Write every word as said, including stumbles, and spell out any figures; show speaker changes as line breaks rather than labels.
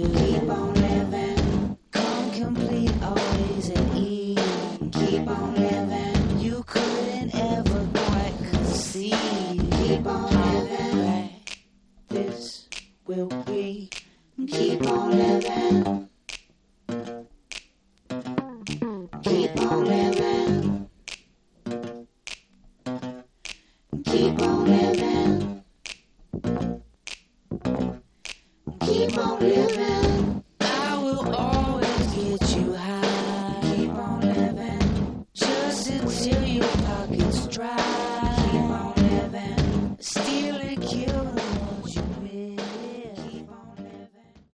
Keep on living. Come complete, always at ease. Keep on living. You couldn't ever quite conceive. Keep on living. This will be. Keep on living. Keep on living. Keep on living. Keep on living. I will always